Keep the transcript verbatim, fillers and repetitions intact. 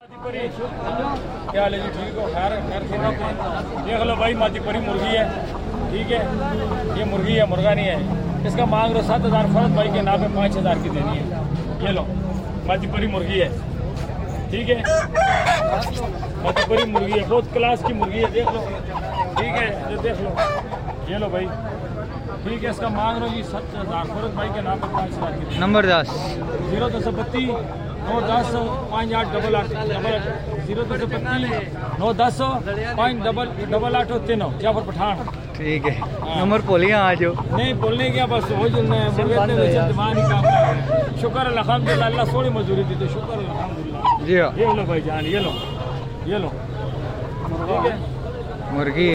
क्या हाल है जी? ठीक हो? खैर खैर देख लो भाई, मातीपुरी मुर्गी है, ठीक है। ये मुर्गी है, मुर्गा नहीं है। इसका मांग लो सात हज़ार फर्द भाई के नाम पे पाँच हज़ार की देनी है। ये लो मातीपुरी मुर्गी है, ठीक है। मातीपुरी मुर्गी है, बहुत क्लास की मुर्गी है, देख लो, ठीक है। ये देख लो, ये लो भाई, ठीक है। इसका मांग लो जी सात हज़ार फर्द भाई के नाम पे पाँच हज़ार की। नंबर दस जीरो दो सौ बत्तीस नौ दस पाँच आठ डबल आठ डबल आठ जीरो दो सौ बत्तीस नौ दस पाँच डबल डबल आठ तीन जाफर पठान, ठीक है। नंबर बोलिए आज नहीं बोलने क्या, बस हो जुड़ना है। दिमाग ही काम कर रहे हैं। शुक्र अल्हम्दुलिल्लाह, अल्लाह थोड़ी मजदूरी दी तो शुक्र अल्हम्दुलिल्लाह। जी हाँ, ये लो भाई जान, ये लो, ये लो, ठीक है। मुर्गी